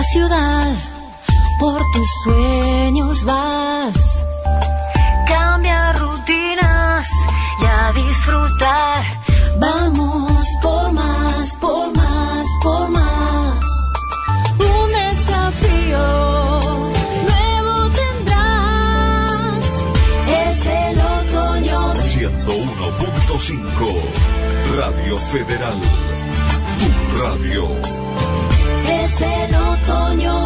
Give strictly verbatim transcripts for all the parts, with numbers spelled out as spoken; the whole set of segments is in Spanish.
ciudad, por tus sueños vas. Cambia rutinas y a disfrutar. Vamos por más, por más, por más. Un desafío nuevo tendrás. Es el otoño. ciento uno punto cinco Radio Federal, tu radio. Es el otoño.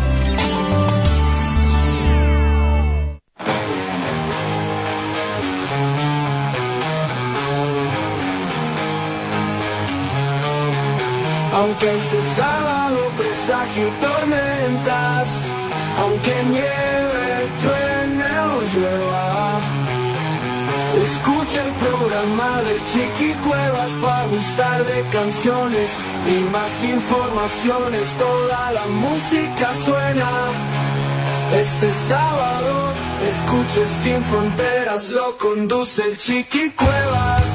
Aunque este sábado presagio tormentas, aunque nieve, truene o llueva, escucha el programa del Chiqui Cuevas para gustar de canciones y más informaciones. Toda la música suena. Este sábado, escuche Sin Fronteras, lo conduce el Chiqui Cuevas.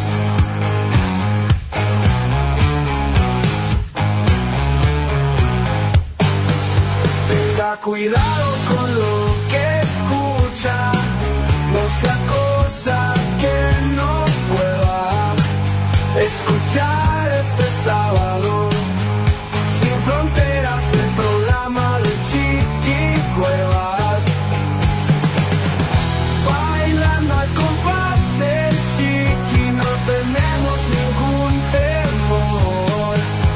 Cuidado con lo que escucha, no sea cosa que no pueda escuchar este sábado. Sin Fronteras, el programa de Chiqui Cuevas. Bailando al compás del Chiqui, no tenemos ningún temor,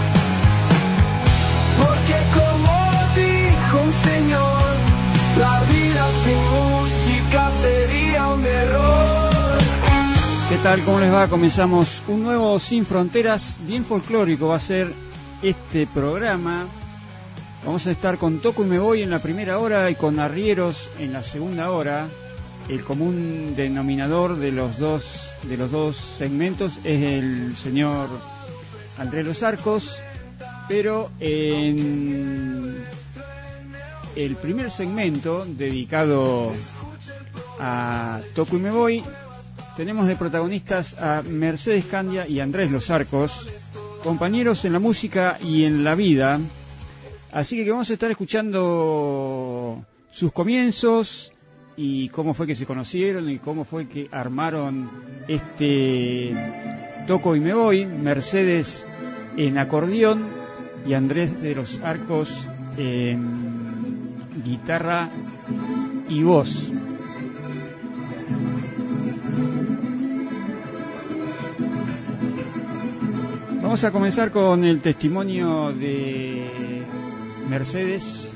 porque como un señor, la vida sin música sería un error. ¿Qué tal? ¿Cómo les va? Comenzamos un nuevo Sin Fronteras, bien folclórico va a ser este programa. Vamos a estar con Toco y Me Voy en la primera hora y con Arrieros en la segunda hora. El común denominador de los dos, de los dos segmentos es el señor Andrés Los Arcos, pero en el primer segmento dedicado a Toco y Me Voy tenemos de protagonistas a Mercedes Candia y Andrés Los Arcos, compañeros en la música y en la vida, así que vamos a estar escuchando sus comienzos y cómo fue que se conocieron y cómo fue que armaron este Toco y Me Voy. Mercedes en acordeón y Andrés de Los Arcos en guitarra y voz. Vamos a comenzar con el testimonio de Mercedes.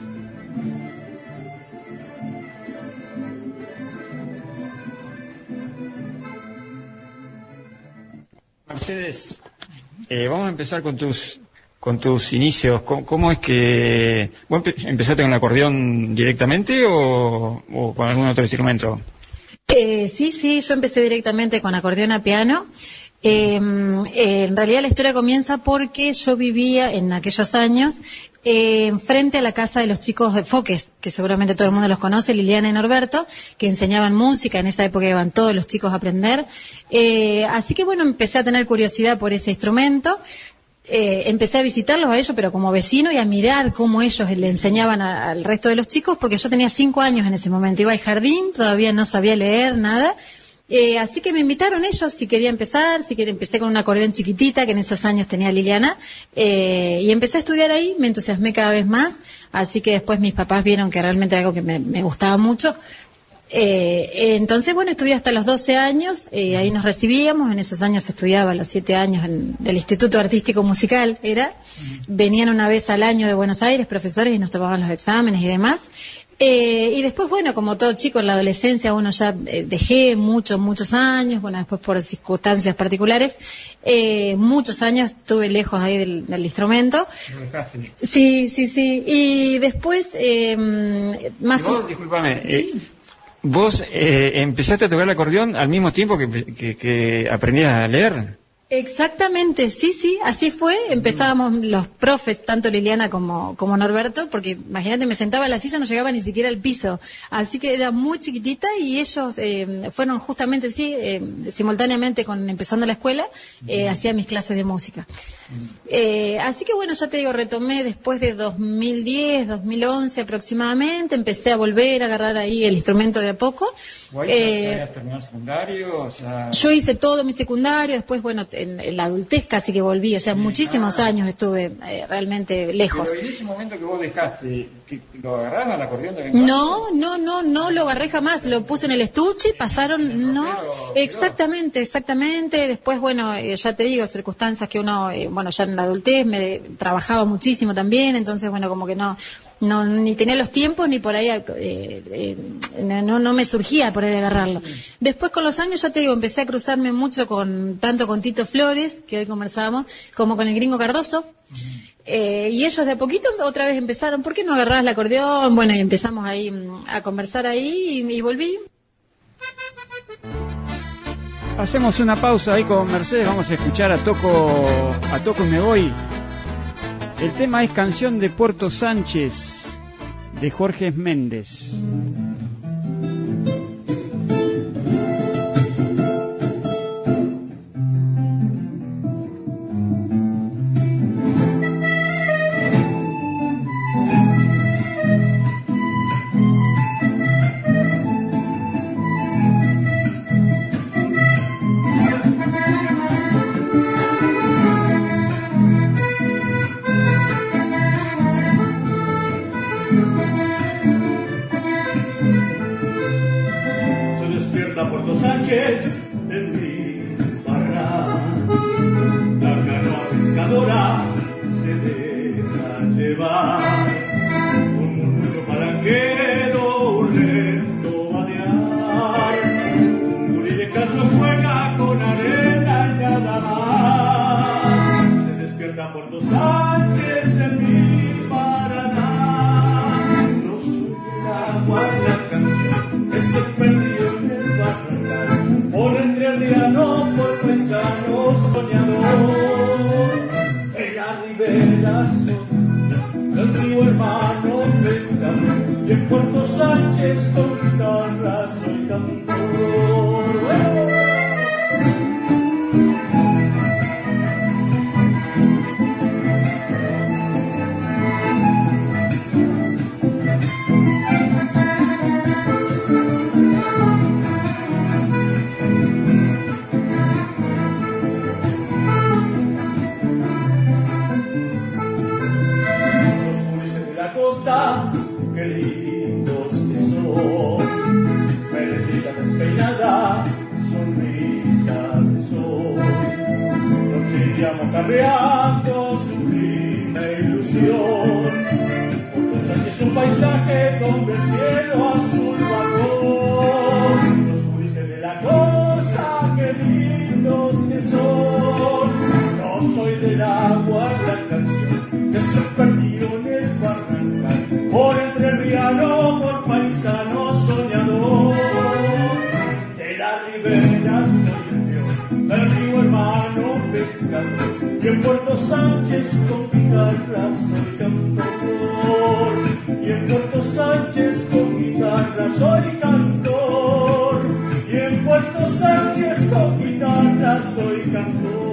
Mercedes, eh, vamos a empezar con tus con tus inicios. ¿Cómo, cómo es que vos empezaste con el acordeón directamente o, o con algún otro instrumento? Eh, sí, sí, yo empecé directamente con acordeón a piano. Eh, eh, en realidad la historia comienza porque yo vivía en aquellos años eh, frente a la casa de los chicos de Foques, que seguramente todo el mundo los conoce, Liliana y Norberto, que enseñaban música. En esa época iban todos los chicos a aprender. Eh, así que bueno, empecé a tener curiosidad por ese instrumento. Eh, empecé a visitarlos a ellos, pero como vecino, y a mirar cómo ellos le enseñaban a, al resto de los chicos, porque yo tenía cinco años en ese momento, iba al jardín, todavía no sabía leer nada, eh, así que me invitaron ellos si quería empezar, si quería, empecé con una acordeón chiquitita que en esos años tenía Liliana, eh, y empecé a estudiar ahí, me entusiasmé cada vez más, así que después mis papás vieron que realmente era algo que me, me gustaba mucho. Eh, entonces, bueno, estudié hasta los doce años, eh, ahí nos recibíamos, en esos años estudiaba a los siete años en el Instituto Artístico Musical, era, venían una vez al año de Buenos Aires profesores y nos tomaban los exámenes y demás, eh, y después, bueno, como todo chico en la adolescencia uno ya eh, dejé muchos, muchos años, bueno, después por circunstancias particulares, eh, muchos años estuve lejos ahí del, del instrumento. Sí, sí, sí, y después, eh, más... Vos, discúlpame, eh, ¿vos eh, empezaste a tocar el acordeón al mismo tiempo que, que, que aprendías a leer? Exactamente, sí, sí, así fue. Empezábamos los profes, tanto Liliana como, como Norberto, porque imagínate, me sentaba en la silla, no llegaba ni siquiera al piso. Así que era muy chiquitita y ellos eh, fueron justamente, sí, eh, simultáneamente con empezando la escuela, eh, hacía mis clases de música. Eh, así que bueno, ya te digo, retomé después de dos mil diez, dos mil once aproximadamente, empecé a volver a agarrar ahí el instrumento de a poco. Eh, ¿Ya habías terminado el secundario? O sea... Yo hice todo mi secundario, después, bueno, en, en la adultez casi que volví, o sea, sí, muchísimos ah. años estuve eh, realmente lejos. Pero en ese momento que vos dejaste, ¿que ¿lo agarrabas al acordeón de vez? No, no, no, no lo agarré jamás, lo puse en el estuche, pasaron, no, exactamente, exactamente, después, bueno, eh, ya te digo, circunstancias que uno, eh, bueno, ya en la adultez me trabajaba muchísimo también, entonces, bueno, como que no... No, ni tenía los tiempos ni por ahí eh, eh, no, no me surgía por ahí de agarrarlo. Después con los años, ya te digo, empecé a cruzarme mucho con tanto con Tito Flores, que hoy conversábamos, como con el Gringo Cardoso. Eh, y ellos de a poquito otra vez empezaron, ¿por qué no agarrabas el acordeón? Bueno, y empezamos ahí a conversar ahí y, y volví. Hacemos una pausa ahí con Mercedes, vamos a escuchar a Toco, a Toco y me voy. El tema es Canción de Puerto Sánchez, de Jorge Méndez. En mi barra, la canoa pescadora se deja llevar, un murmullo palanquero, un lento vadear, un gurí descalzo juega con arena y nada más. Se despierta Puerto Sánchez en mi Paraná, no soy el agua, la canción que se perdió en el barranal. Por entrerriano, por paisano soñador, en la ribera soy el río hermano pescador, y en Puerto Sánchez con guitarra soy cantor. ¡Eh! Qué lindos que son, perdida despeinada, sonrisa de sol. Nos iríamos carreando, sublime ilusión. Puerto Sánchez es un paisaje donde el cielo azul bajó. Los gurises de la costa, qué lindos que son. Yo soy del agua, la canción que se perdió en el barrancal. Por entrerriano, por paisano soñador, de la ribera soy el león, del río hermano pescador, y en Puerto Sánchez con guitarra soy cantor, y en Puerto Sánchez con guitarra soy cantor, y en Puerto Sánchez con guitarra soy cantor.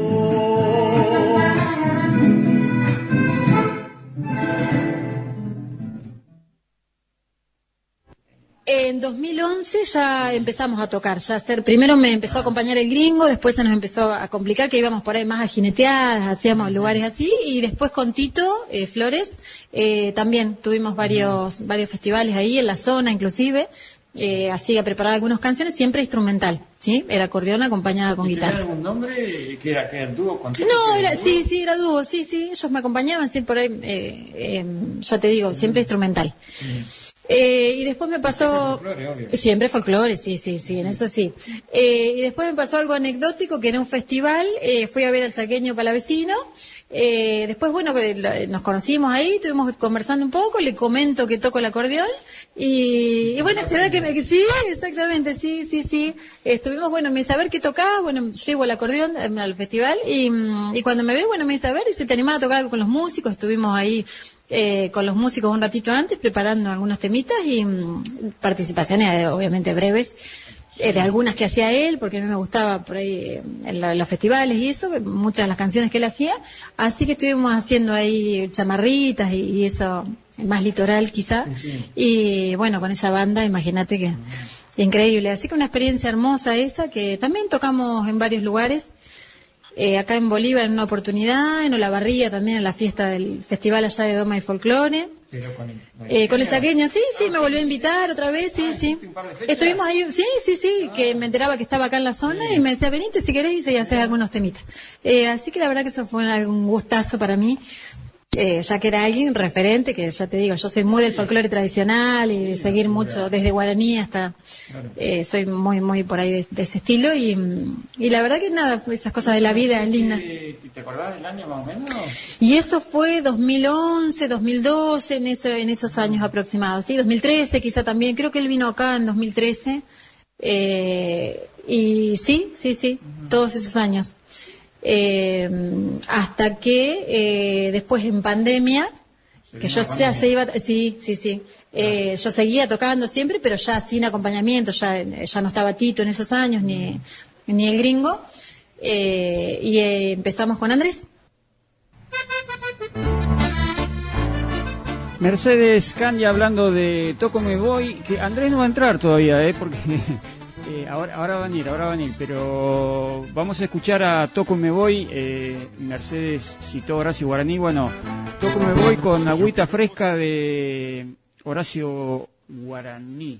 En dos mil once ya empezamos a tocar, ya hacer, primero me empezó a acompañar el Gringo, después se nos empezó a complicar que íbamos por ahí más a jineteadas, hacíamos lugares así, y después con Tito eh, Flores eh, también tuvimos varios varios festivales ahí en la zona inclusive, eh, así a preparar algunas canciones, siempre instrumental, ¿sí? Era acordeón acompañada con guitarra. ¿Tenía algún nombre que era, que era dúo con Tito? No, era, sí, sí, era dúo, sí, sí, ellos me acompañaban, sí, por ahí, eh, eh, ya te digo, siempre instrumental. Sí. Eh, y después me pasó... Folclore, obvio. Siempre folclore, sí, sí, sí, en eso sí. Eh, y después me pasó algo anecdótico, que era un festival, eh, fui a ver al Chaqueño Palavecino, eh, después, bueno, que lo- nos conocimos ahí, estuvimos conversando un poco, le comento que toco el acordeón, y, y bueno, se da que me... que sí, exactamente, sí, sí, sí. Estuvimos, bueno, me dice, a ver qué tocaba, bueno, llevo el acordeón eh, al festival, y, mm, y cuando me ve, bueno, me dice, a ver, y se te animaba a tocar algo con los músicos, estuvimos ahí... Eh, con los músicos un ratito antes, preparando algunos temitas y mm, participaciones eh, obviamente breves, eh, de algunas que hacía él, porque a mí me gustaba por ahí eh, en, la- en los festivales y eso, muchas de las canciones que él hacía, así que estuvimos haciendo ahí chamarritas y, y eso, más litoral quizá, y bueno, con esa banda, imagínate que increíble, así que una experiencia hermosa esa, que también tocamos en varios lugares. Eh, acá en Bolívar en una oportunidad, en Olavarría también en la fiesta del festival allá de Doma y Folclore. Pero con el, Eh, con el Chaqueño, sí, sí, me volvió a invitar otra vez, sí, sí. un par de fechas. Estuvimos ahí, sí, sí, sí, que me enteraba que estaba acá en la zona y me decía, venite si querés y haces algunos temitas. Eh, así que la verdad que eso fue un, un gustazo para mí. Eh, ya que era alguien referente, que ya te digo, yo soy muy del folclore tradicional y de seguir mucho, desde guaraní hasta, eh, soy muy, muy por ahí de, de ese estilo y, y la verdad que nada, esas cosas de la vida es linda. ¿Te, te acordás del año más o menos? Y eso fue dos mil once, dos mil doce, en, eso, en esos años aproximados, ¿sí? dos mil trece quizá también, creo que él vino acá en dos mil trece, eh, y sí, sí, sí, todos esos años. Eh, hasta que eh, después en pandemia, que yo ya se iba, sí, sí, sí, eh, yo seguía tocando siempre, pero ya sin acompañamiento, ya, ya no estaba Tito en esos años, ni, ni el gringo, eh, y eh, empezamos con Andrés. Mercedes Candia hablando de Toco Me Voy, que Andrés no va a entrar todavía, ¿eh? Porque eh, ahora, ahora va a venir, ahora va a venir, pero vamos a escuchar a Toco Me Voy. eh, Mercedes citó a Horacio Guaraní, bueno, Toco Me Voy con agüita fresca de Horacio Guaraní.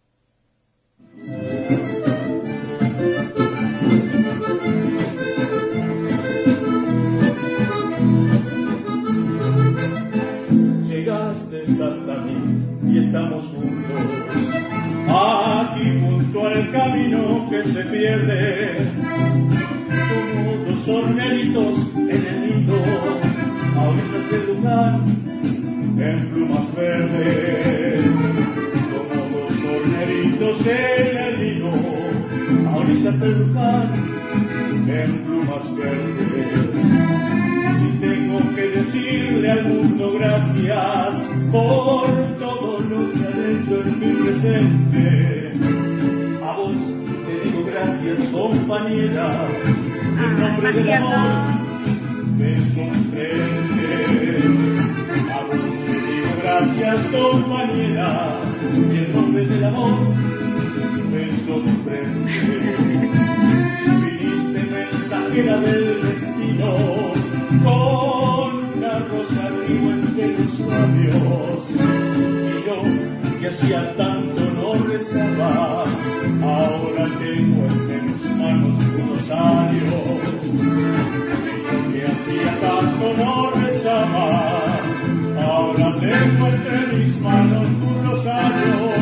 Llegaste hasta mí y estamos juntos, aquí junto al camino que se pierde, como dos horneritos en el nido, a orillas del lugar, en plumas verdes, como dos horneritos en el nido, a orillas del lugar, en plumas verdes. Si tengo que decirle al mundo gracias por todo lo que han hecho en mi presente, a vos te digo gracias, compañera, en nombre del amor me sorprende. A vos te digo gracias, compañera, y en nombre del amor me sorprende. Viniste mensajera del destino, con una rosa arriba entre los labios, y yo que hacía tanto no rezaba, ahora tengo entre mis manos un rosario. Y yo que hacía tanto no rezaba, ahora tengo entre mis manos un rosario.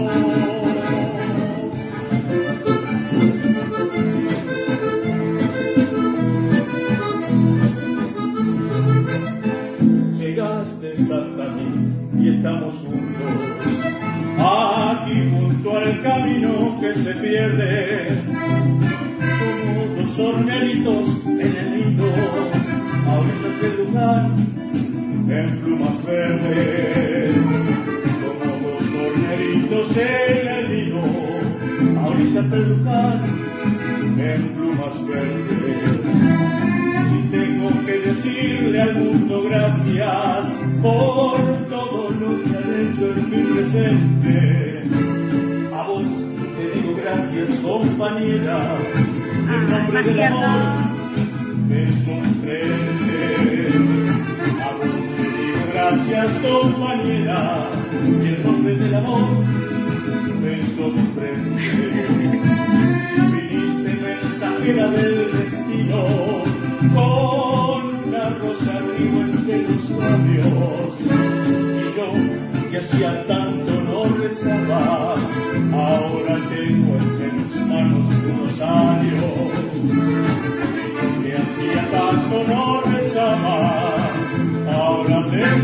Hasta mí y estamos juntos, aquí junto al camino que se pierde, como dos horneritos en el nido, a orillas del lugar, en plumas verdes, como dos horneritos en el nido, a orillas del lugar, en plumas verdes. Tengo que decirle al mundo gracias por todo lo que han hecho en mi presente. A vos te digo gracias, compañera, en nombre del amor me sorprende. A vos te digo gracias, compañera, y en nombre del amor me sorprende. Viniste mensajera del destino, con una rosa arriba entre los labios, y yo que hacía tanto no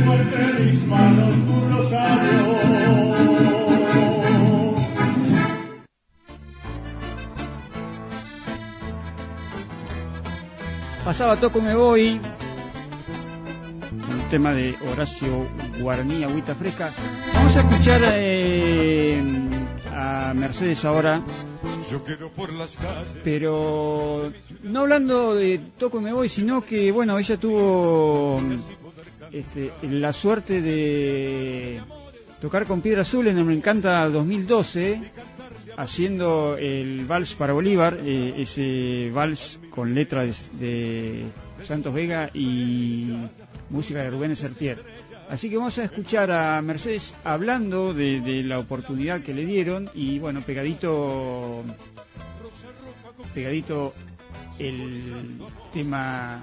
Llevo entre mis manos tu rosario. Pasaba Toco Me Voy, un tema de Horacio Guarní, Agüita Fresca. Vamos a escuchar eh, a Mercedes ahora, pero no hablando de Toco Me Voy, sino que, bueno, ella tuvo este, la suerte de tocar con Piedra Azul en el Me Encanta dos mil doce, haciendo el Vals para Bolívar, eh, ese vals con letra de, de Santos Vega y música de Rubén Sertier. Así que vamos a escuchar a Mercedes hablando de, de la oportunidad que le dieron y bueno, pegadito, pegadito el tema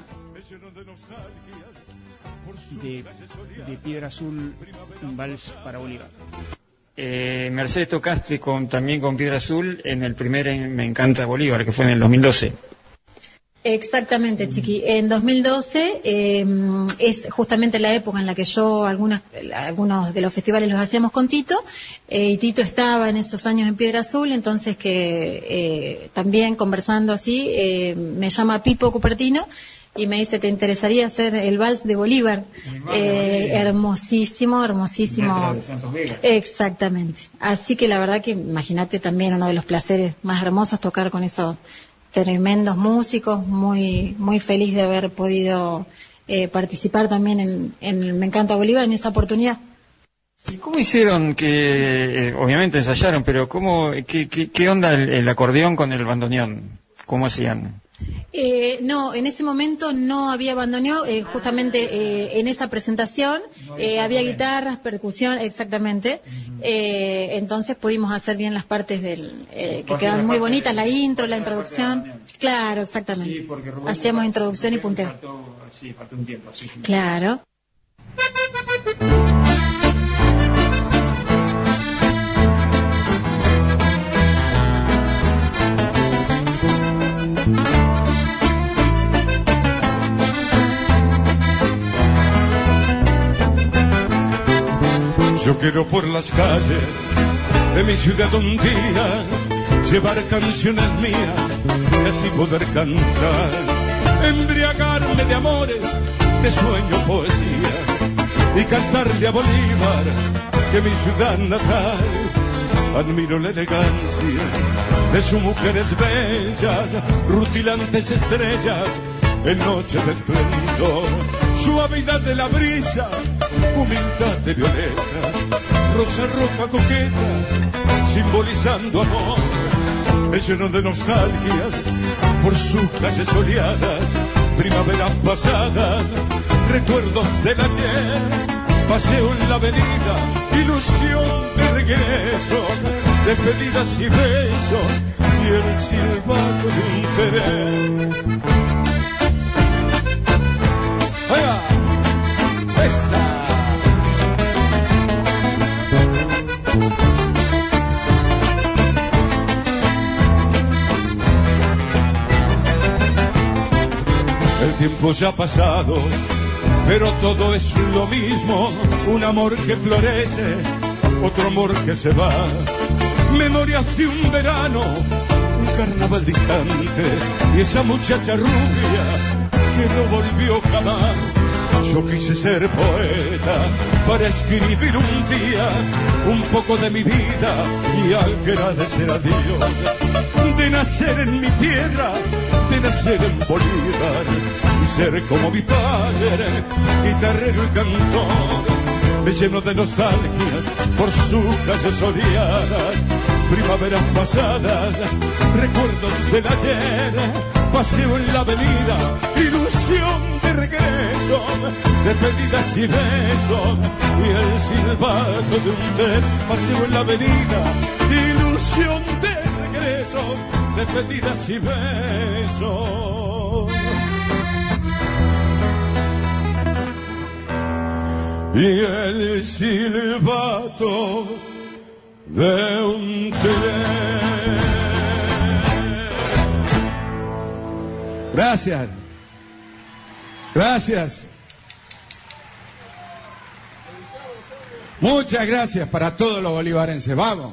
de, de Piedra Azul, un vals para Bolívar. Eh, Mercedes, tocaste con, también con Piedra Azul en el primer Me Encanta Bolívar, que fue en el dos mil doce. Exactamente, Chiqui. En dos mil doce eh, es justamente la época en la que yo algunas, algunos de los festivales los hacíamos con Tito, eh, y Tito estaba en esos años en Piedra Azul, entonces que eh, también conversando así, eh, me llama Pipo Cupertino y me dice, ¿te interesaría hacer el vals de Bolívar? Eh, hermosísimo, hermosísimo. De Santos Vega. Exactamente. Así que la verdad que imagínate también uno de los placeres más hermosos tocar con esos tremendos músicos, muy muy feliz de haber podido eh, participar también en, en el Me Encanta Bolívar en esa oportunidad. ¿Y cómo hicieron que, eh, obviamente ensayaron, pero cómo, qué, qué, qué onda el, el acordeón con el bandoneón? ¿Cómo hacían? Eh, no, en ese momento no había bandoneón, eh, justamente eh, en esa presentación eh, había guitarras, percusión, exactamente. Eh, entonces pudimos hacer bien las partes del eh, que quedan muy bonitas, la intro, la introducción. Claro, exactamente. Hacíamos introducción y punteo. Sí, faltó un tiempo. Sí. Claro. Yo quiero por las calles de mi ciudad un día llevar canciones mías y así poder cantar, embriagarme de amores, de sueño, poesía y cantarle a Bolívar, que mi ciudad natal. Admiro la elegancia de sus mujeres bellas, rutilantes estrellas en noche de esplendor, suavidad de la brisa, humildad de violeta, rosa roja coqueta, simbolizando amor. Me lleno de nostalgias por sus calles soleadas, primaveras pasadas, recuerdos del ayer, paseo en la avenida, ilusión de regreso, despedidas y besos, y el silbato de un querer. ¡Oiga! ¡Esa! El tiempo ya ha pasado, pero todo es lo mismo. Un amor que florece, otro amor que se va. Memorias de un verano, un carnaval distante, y esa muchacha rubia que no volvió jamás. Yo quise ser poeta para escribir un día un poco de mi vida y agradecer a Dios de nacer en mi tierra, de nacer en Bolívar y ser como mi padre, guitarrero y cantor. Me lleno de nostalgias por sus calles soleadas, primaveras pasadas, recuerdos del ayer, paseo en la avenida, ilusión de regreso, despedidas y besos, y el silbato de un tren, paseo en la avenida, ilusión de regreso, despedidas y besos. Y el silbato de un tren. Gracias. Gracias. Muchas gracias para todos los bolivarenses. Vamos.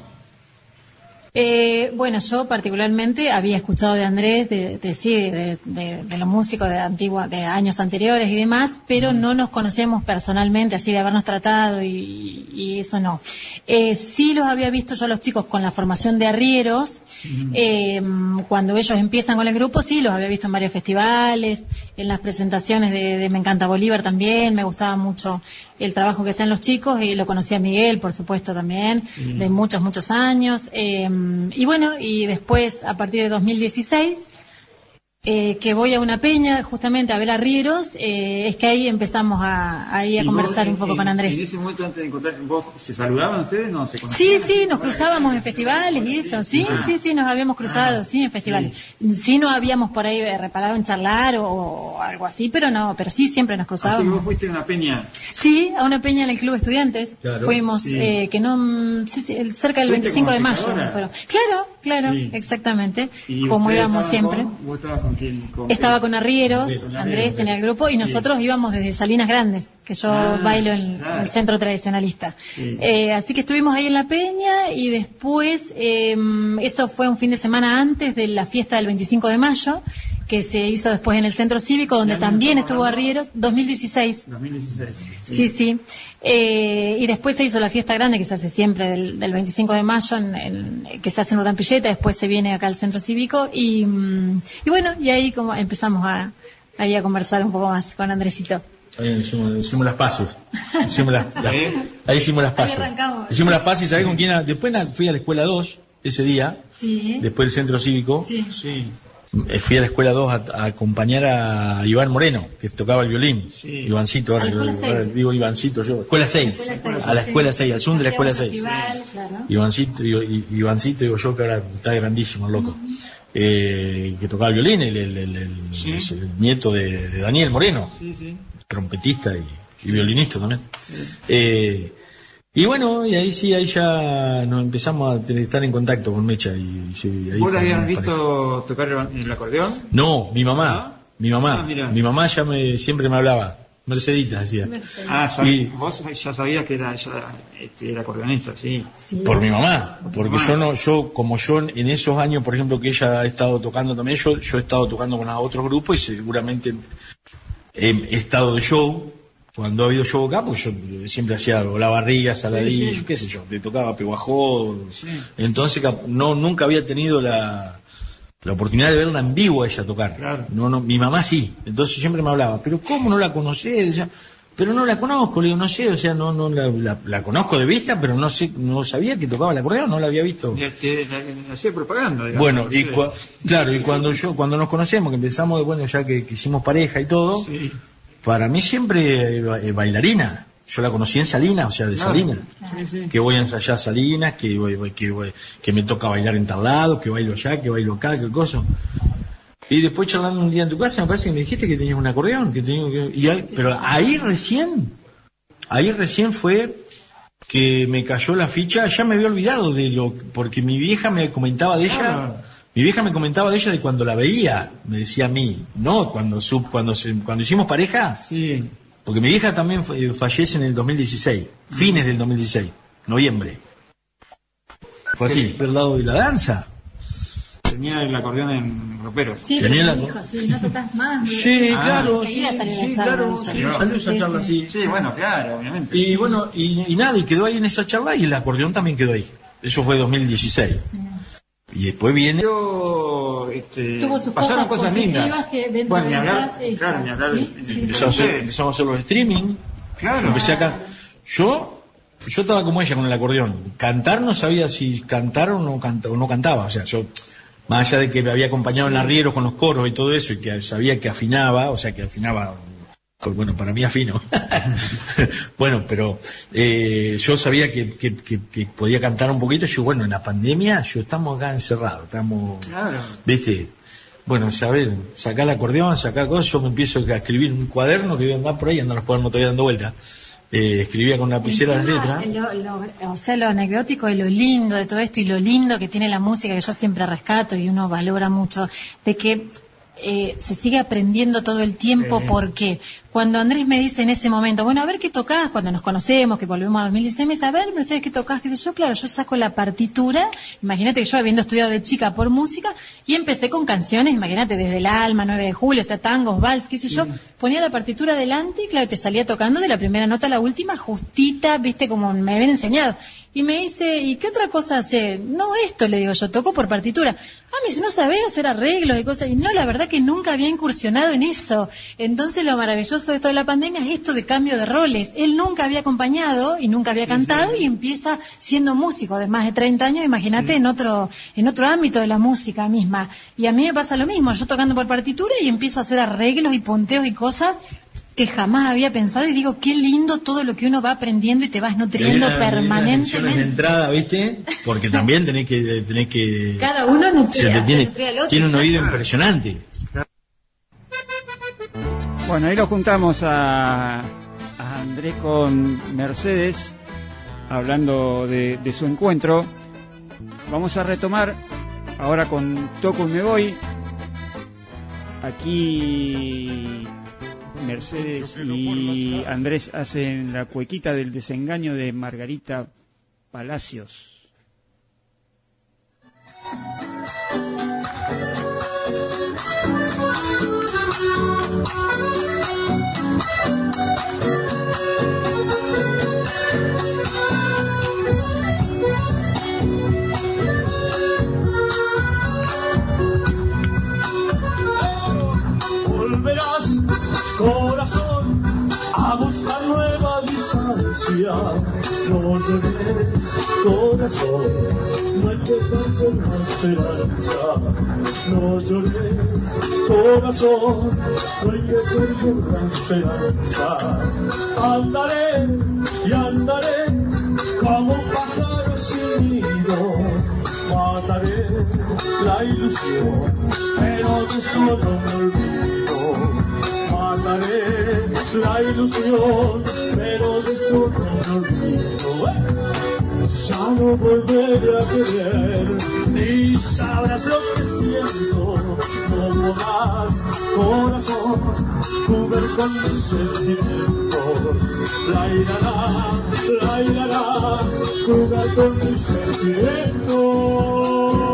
Eh, bueno, yo particularmente había escuchado de Andrés, de, de sí, de, de, de los músicos de antigua, de años anteriores y demás, pero no nos conocemos personalmente, así de habernos tratado y, y eso no. Eh, sí los había visto yo a los chicos con la formación de arrieros, eh, cuando ellos empiezan con el grupo, sí, los había visto en varios festivales, en las presentaciones de, de Me Encanta Bolívar también, me gustaba mucho el trabajo que hacían los chicos y lo conocí a Miguel, por supuesto, también, sí. de muchos, muchos años. Eh, y bueno, y después, a partir de dos mil dieciséis, eh, que voy a una peña, justamente a ver arrieros, eh, es que ahí empezamos a, ahí a conversar vos, un poco en, con Andrés. En ese momento, antes de encontrar, ¿vos se saludaban ustedes? ¿No se conocían? Sí, sí, nos cruzábamos en festivales y eso, sí, ah. sí, sí, nos habíamos cruzado, ah. sí, en festivales. Sí. sí, no habíamos por ahí reparado en charlar o, o algo así, pero no, pero sí, siempre nos cruzábamos. Así que vos fuiste a una peña. Sí, a una peña en el Club Estudiantes, claro, fuimos, sí. eh, que no, sí, sí, cerca del veinticinco de mayo. Fueron. Claro, claro, sí. exactamente, como íbamos siempre. Con, ¿Vos estabas con quién? Con Estaba con Arrieros, Andrés, Andrés tenía el grupo y nosotros sí. íbamos desde Salinas Grandes, que yo ah, bailo en claro. el centro tradicionalista. Sí. Eh, así que estuvimos ahí en la peña y después, eh, eso fue un fin de semana antes de la fiesta del veinticinco de mayo, que se hizo después en el centro cívico, donde también estuvo Arrieros, dos mil dieciséis. dos mil dieciséis. Sí, sí. sí. Eh, y después se hizo la fiesta grande, que se hace siempre del, del veinticinco de mayo, en, en, que se hace en Urdampilleta, después se viene acá al centro cívico, y, y bueno, y ahí como empezamos a, ahí a conversar un poco más con Andresito. Ahí hicimos, hicimos las paces. Hicimos las, las, ahí hicimos las paces. Hicimos las paces, ¿sabés con quién? Después fui a la escuela dos ese día, sí. después del centro cívico. Sí. sí. Fui a la escuela dos a, a acompañar a Iván Moreno, que tocaba el violín. Sí. Ivancito, ahora, ahora digo Ivancito yo. Escuela seis, a la escuela seis, al Zoom de la escuela seis. Claro. Ivancito, Ivancito, digo yo, que ahora está grandísimo, el loco. Uh-huh. Eh, que tocaba el violín, el, el, el, el, sí. el, el nieto de, de Daniel Moreno, sí, sí. trompetista y, y violinista también. Sí. Eh, Y bueno, y ahí sí, ahí ya nos empezamos a estar en contacto con Mecha. Y, y sí, ahí ¿Vos la habían visto tocar el acordeón? No, mi mamá. ¿Ah? Mi mamá. Ah, mi mamá ya me siempre me hablaba. Mercedita, decía. Ah, ya, y, vos ya sabías que era, ya, este, era acordeonista, sí. sí. Por mi mamá. Porque mamá. yo no, yo, como yo en esos años, por ejemplo, que ella ha estado tocando también, yo, yo he estado tocando con otros grupos y seguramente he, he estado de show. Cuando ha habido show acá, porque yo siempre hacía la barriga, saladillo, sí, sí. qué sé yo, te tocaba peguajó. Sí. Entonces no, nunca había tenido la, la oportunidad de verla en vivo a ella tocar. Claro. No, no, mi mamá sí. Entonces siempre me hablaba, pero ¿cómo no la conocés? Decía, pero no la conozco, le digo, no sé, o sea, no, no la, la, la conozco de vista, pero no sé, no sabía que tocaba el acordeón, no la había visto. Hacía propaganda, digamos. Bueno, y cua, claro, y cuando yo, cuando nos conocemos, que empezamos, bueno, ya que, que hicimos pareja y todo. Sí. Para mí siempre eh, bailarina. Yo la conocí en Salinas, o sea, de claro. Salinas. Sí, sí. Que voy a ensayar Salinas, que, voy, que, voy, que me toca bailar en tal lado, que bailo allá, que bailo acá, que cosa. Y después charlando un día en tu casa, me parece que me dijiste que tenías un acordeón. Que tenía, que, y ahí, pero ahí recién, ahí recién fue que me cayó la ficha. Ya me había olvidado de lo... Porque mi vieja me comentaba de ella... Ah. Mi vieja me comentaba de ella de cuando la veía, me decía a mí, no, cuando sub, cuando se, cuando hicimos pareja, sí. Porque mi vieja también fallece en el dos mil dieciséis, fines del dos mil dieciséis, noviembre. Fue así, del lado de la danza. Tenía el acordeón en ropero. Sí, tenía la... dijo, sí, no tocas más. Sí, ah, claro, sí, sí, claro, sí, salió esa charla, sí. Sí, bueno, claro, obviamente. Y bueno, y, y nada, y quedó ahí en esa charla y el acordeón también quedó ahí. Eso fue dos mil dieciséis. Sí. Y después viene... Yo, este, Tuvo sus pasaron cosas, cosas lindas. Que dentro bueno, ni de hablar, las, claro, ni hablar. ¿sí? De, Sí, empezamos, sí. a hacer, empezamos a hacer los streaming. Claro. Empecé acá. Yo, yo estaba como ella con el acordeón. Cantar no sabía si cantar o no, canta, o no cantaba. O sea, yo, más allá de que me había acompañado sí. en arrieros con los coros y todo eso, y que sabía que afinaba, o sea, que afinaba... Bueno, para mí afino. Bueno, pero eh, yo sabía que, que, que, que podía cantar un poquito. Yo, bueno, en la pandemia, yo estamos acá encerrados, estamos, claro. ¿viste? Bueno, saber, sacar el acordeón, sacar cosas, yo me empiezo a escribir un cuaderno que voy a andar por ahí, andan los cuadernos todavía dando vueltas. Eh, escribía con lapicera las letras. Lo, lo, o sea, lo anecdótico y lo lindo de todo esto y lo lindo que tiene la música, que yo siempre rescato y uno valora mucho, de que eh, se sigue aprendiendo todo el tiempo, Sí. porque cuando Andrés me dice en ese momento, bueno, a ver qué tocás, cuando nos conocemos, que volvemos a dos mil dieciséis, me dice, a ver, Mercedes, ¿qué tocás? ¿Qué sé yo? Claro, yo saco la partitura, imagínate que yo habiendo estudiado de chica por música, y empecé con canciones, imagínate, desde el alma, nueve de julio, o sea, tangos, vals, qué sé yo, ponía la partitura delante y claro, te salía tocando de la primera nota a la última, justita, viste, como me habían enseñado. Y me dice, ¿y qué otra cosa hace? No, esto, le digo yo, toco por partitura. Ah, me dice, ¿no sabés hacer arreglos y cosas? Y no, la verdad que nunca había incursionado en eso. Entonces lo maravilloso de esto de la pandemia es esto de cambio de roles. Él nunca había acompañado y nunca había cantado y empieza siendo músico de más de treinta años, imagínate, en otro en otro ámbito de la música misma. Y a mí me pasa lo mismo, yo tocando por partitura y empiezo a hacer arreglos y punteos y cosas que jamás había pensado, y digo, qué lindo todo lo que uno va aprendiendo y te vas nutriendo Hay una- hay unas permanentemente. lecciones de entrada, ¿viste? Porque también tenés que... Tenés que Cada uno nutre, se te se tiene, nutre al otro, tiene un oído exacto. impresionante. Bueno, ahí lo juntamos a, a Andrés con Mercedes, hablando de, de su encuentro. Vamos a retomar ahora con Toco y Me Voy. Aquí Mercedes y Andrés hacen la cuequita del desengaño de Margarita Palacios. Volverás, corazón, a buscar nueva distancia. No llores, corazón, no hay que perder la esperanza. No llores, corazón, no hay que perder la esperanza. Andaré y andaré como un pájaro sin nido. Mataré la ilusión, pero de eso no me olvido. Mataré la ilusión, pero de eso no me olvido. ¡Eh! Ya no volveré a querer, ni sabrás lo que siento. No podrás, corazón, jugar con mis sentimientos. La irá, la irá, jugar con mis sentimientos.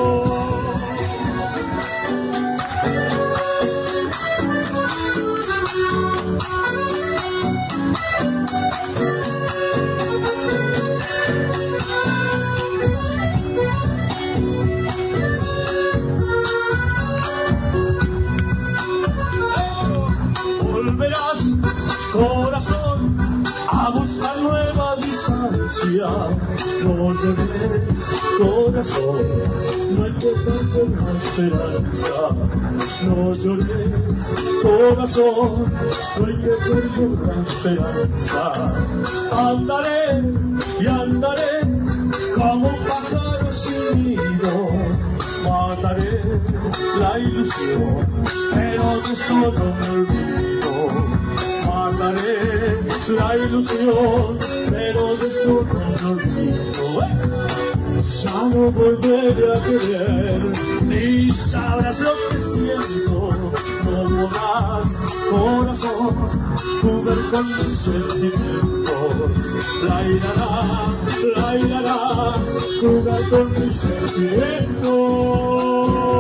Volverás, corazón, a buscar nueva distancia. No llores, corazón, no hay que perder la esperanza. No llores, corazón, no hay que perder la esperanza. Andaré y andaré como un pájaro sin nido. Mataré la ilusión, pero de eso no me olvido. Mataré la ilusión, pero de eso no me olvido. ¡Eh! Ya no volveré a querer, ni sabrás lo que siento. No podrás, corazón, jugar con mis sentimientos. La irá, la irá, jugar con mis sentimientos.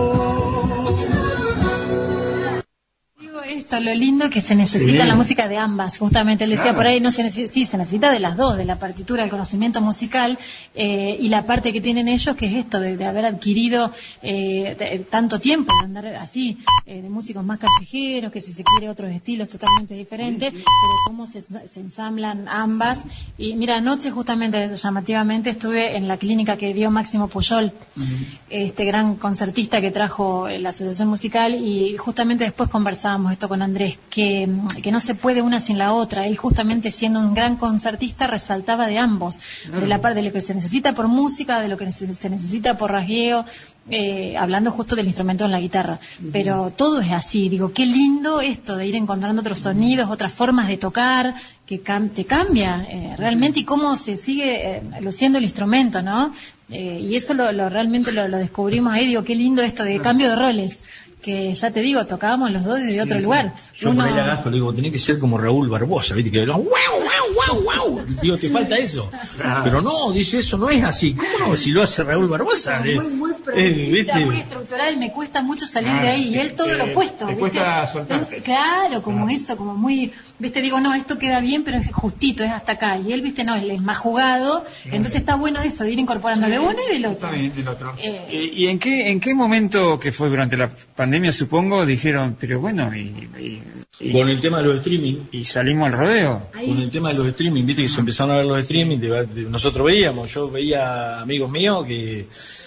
Digo esto, lo lindo que se necesita Sí. la música de ambas, justamente él decía Claro. por ahí, no se necesita, sí, se necesita de las dos, de la partitura, del conocimiento musical eh, y la parte que tienen ellos, que es esto de, de haber adquirido eh, de- tanto tiempo, de andar así, eh, de músicos más callejeros, que si se quiere otros estilos totalmente diferentes, pero cómo se, se ensamblan ambas. Y mira, anoche justamente, llamativamente, estuve en la clínica que dio Máximo Puyol, este gran concertista que trajo eh, la asociación musical, y justamente después conversábamos esto con Andrés, que, mm, que no se puede una sin la otra. Él justamente siendo un gran concertista resaltaba de ambos, de la parte de lo que se necesita por música, de lo que se, se necesita por rasgueo, eh, hablando justo del instrumento en la guitarra. Pero todo es así, digo, qué lindo esto de ir encontrando otros sonidos, otras formas de tocar, que cam- te cambia eh, realmente, y cómo se sigue eh, luciendo el instrumento, ¿no? Eh, y eso lo, lo realmente lo, lo descubrimos ahí, digo, qué lindo esto de cambio de roles. que ya te digo, tocábamos los dos desde otro sí, lugar. Sí. Yo Uno... por ahí la gasto, le digo, tenés que ser como Raúl Barbosa, ¿viste? Que wow, wow, wow, wow. Digo, te falta eso. Claro. Pero no, dice, eso no es así. ¿Cómo no? Si lo hace Raúl Barbosa. Muy, muy eh, muy estructural, me cuesta mucho salir ah, de ahí. Y él todo eh, lo opuesto. Te ¿viste? cuesta soltar. Entonces, claro, como ah. eso, como muy, viste, digo, no, esto queda bien, pero es justito, es hasta acá. Y él, viste, no, él es más jugado. Mm. Entonces está bueno eso, de ir incorporando sí, de uno y del otro. Está bien, del otro. Eh, ¿Y en qué, en qué momento, que fue durante la pandemia, supongo, dijeron, pero bueno, y, y, y con el tema de los streaming y salimos al rodeo? Ahí. Con el tema de los streaming, viste que se empezaron a ver los streaming, de, de, nosotros veíamos, yo veía amigos míos que,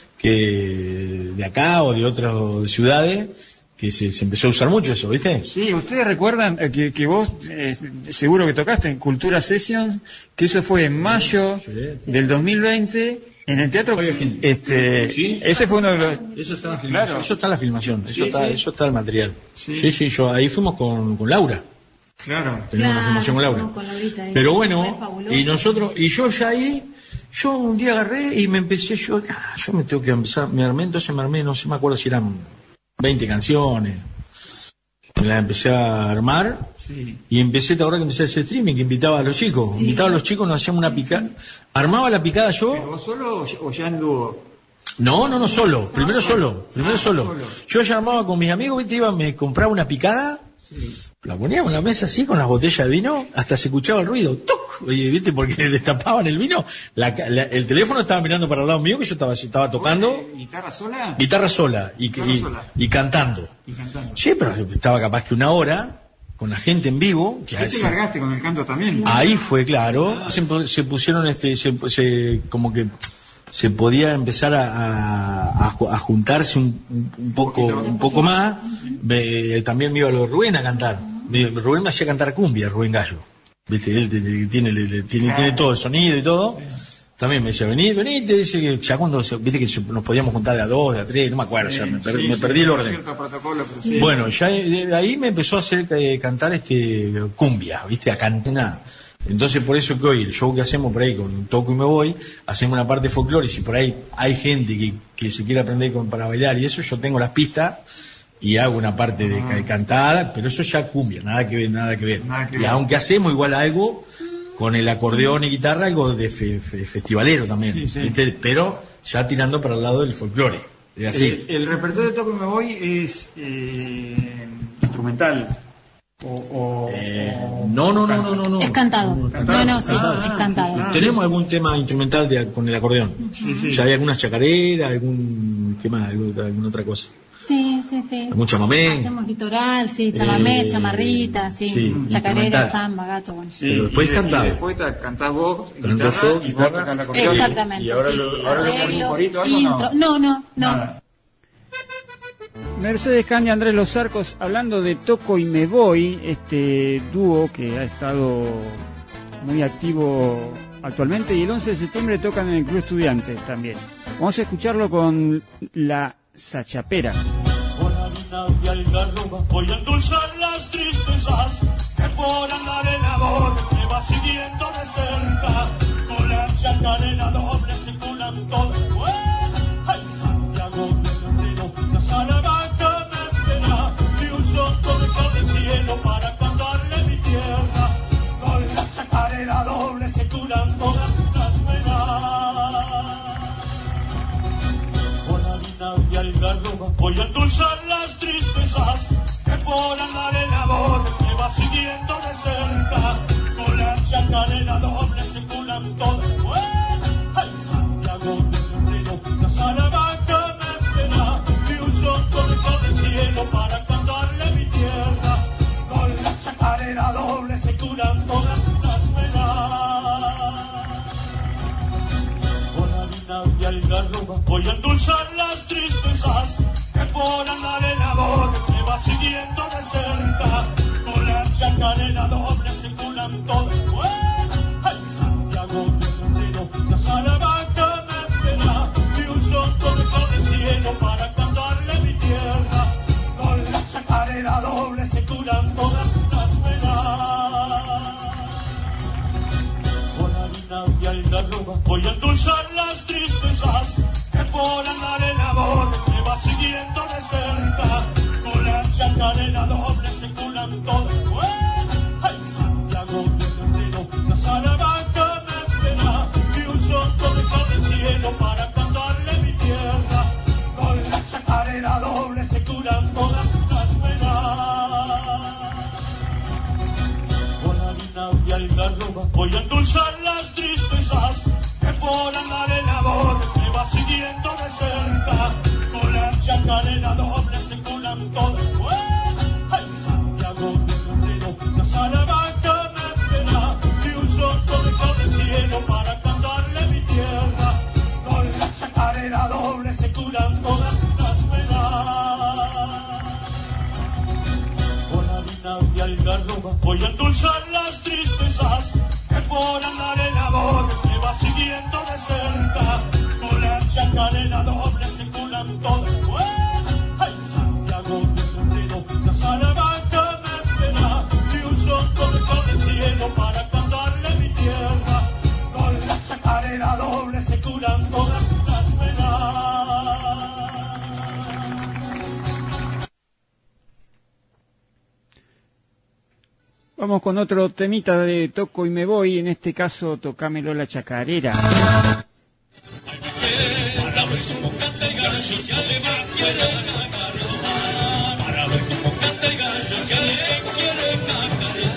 que de acá o de otras ciudades, que se, se empezó a usar mucho eso, ¿viste? Sí, ustedes recuerdan que, que vos, eh, seguro que tocaste en Cultura Sessions, que eso fue en mayo sí, sí. del dos mil veinte, en el teatro. Este, sí, ese fue uno de los... Eso está en la filmación, claro. Eso está en la filmación, eso, sí, está, sí. eso está el material. Sí, sí, sí yo ahí fuimos con, con Laura. Claro. Tenemos claro, una filmación con Laura. No, con Laurita, pero bueno, y nosotros, y yo ya ahí, yo un día agarré y me empecé, yo, ah, yo me tengo que empezar, me armé, entonces me armé, no sé, me acuerdo si eran veinte canciones. Me las empecé a armar sí. y empecé, ahora que empecé a hacer streaming, que invitaba a los chicos. Sí. Invitaba a los chicos, nos hacíamos una picada. Armaba la picada yo. ¿Pero vos solo o ya anduvo? No, no, no, solo. Primero solo. Primero solo. Yo ya armaba con mis amigos, ¿viste? Iba, me compraba una picada. Sí. La poníamos en la mesa así, con las botellas de vino, hasta se escuchaba el ruido. ¡Tuc! Oye, ¿viste? Porque destapaban el vino. La, la, el teléfono estaba mirando para el lado mío, que yo estaba, estaba tocando. ¿Guitarra sola? Guitarra sola. Y, ¿Guitarra y, sola? y cantando. Y cantando. Sí, pero estaba capaz que una hora, con la gente en vivo. Que ahí te largaste con el canto también. Ahí fue, claro. Se, se pusieron, este, se, se, como que se podía empezar a, a, a juntarse un, un poco, un poco más. Me, también me iba a lo Rubén a cantar. Rubén me hacía cantar cumbia, Rubén Gallo. ¿Viste? Él tiene, tiene, tiene, tiene todo el sonido y todo. También me decía, vení, vení, te dice que ya cuando, viste que nos podíamos juntar de a dos, de a tres, no me acuerdo, sí, ya me, per, sí, me sí, perdí el orden. Sí. Bueno, ya de ahí me empezó a hacer eh, cantar este cumbia, viste, a cantar. Entonces por eso que hoy el show que hacemos por ahí con Toco y Me Voy, hacemos una parte de folclore, y si por ahí hay gente que, que se quiere aprender con, para bailar y eso, yo tengo las pistas y hago una parte de, de cantada, pero eso ya cumbia, nada que ver, nada que ver. Nada que ver. Y aunque hacemos igual algo con el acordeón y guitarra, algo de fe, fe, festivalero también, sí, sí. ¿Viste? Pero ya tirando para el lado del folclore. Es así. El, el repertorio de Toco y Me Voy es eh, instrumental. O, o, eh, no, no, no, no, no, no. Es cantado. No, no, sí, ah, es cantado. Sí, sí. Tenemos algún tema instrumental de, con el acordeón. Sí, sí. Ya hay alguna chacarera, algún, ¿qué más? Alguna, alguna otra cosa. Sí, sí, sí. Algún chamamé. Hacemos litoral, sí, chamamé, eh, chamarrita, sí, sí chacarera, samba, gato, bueno. Sí, pero después cantás. Después cantás vos, guitarra, yo, y vos tocás la acordeón. Exactamente. Y ahora sí. lo, ahora le pones un corito, algo intro. No, no, no. Nada. Mercedes Candia, Andrés Los Arcos, hablando de Toco y Me Voy, este dúo que ha estado muy activo actualmente, y el once de septiembre tocan en el Club Estudiantes también. Vamos a escucharlo con la Sachapera. Con harina de algarroba voy a endulzar las tristezas que por andar en amores me va siguiendo de cerca. Con la chacarera doble circulan todo el pueblo. Ay, Santiago del Río, la Salamanca me espera y un soto de cielo para cantarle mi tierra. Con la chacarera doble se curan todas las penas. Con harina de algarroba voy a endulzar las tristezas que por andar en amores me va siguiendo de cerca. Con la chacarera doble se curan todo el pueblo. Ay, Santiago del Río, la Salamanca me espera y un soto de cielo para cantarle mi tierra. Con la chacarera doble se curan todas las penas. Con harina de algarroba voy a endulzar las tristezas que por andar en amores me va siguiendo de cerca. Con la chacarera doble circulan todo el pueblo. Ay, Santiago del Río, la Salamanca me espera y un soto de cielo para cantarle mi tierra. Con la chacarera doble se curan todas las penas. Con harina de algarroba voy a endulzar las tristezas que por andar en amores me va siguiendo de cerca. con la chacarera doble se curan todas. Ay, Santiago de Guerrero, la Salamanca me espera, y un sonto de del cielo para cantarle mi tierra. Con la chacarera doble se curan todas las penas. Con harina y algarroba voy a endulzar las tristezas que por andar en labores me va siguiendo de cerca. Con la chacarera doble se curan todas. Ay, Santiago de Guerrero, la Salamanca me espera, y un sonto de del cielo para cantarle mi tierra. Con la chacarera doble se curan todas las penas. Con harina y algarroba voy a endulzar las tristezas que por andar en labores me va siguiendo de cerca. Con la chacarera doble se curan todas. Ay, Santiago de Guerrero, la Salamanca me espera, y un sonto del cielo para cantarle mi tierra. Con la chacarera doble se curan todas las penas. Vamos con otro temita de Toco y me voy, en este caso Tocámelo la chacarera. Para ver cómo canta el gallo, si alguien quiere cacarear. Para ver cómo canta el gallo, si alguien quiere cacarear.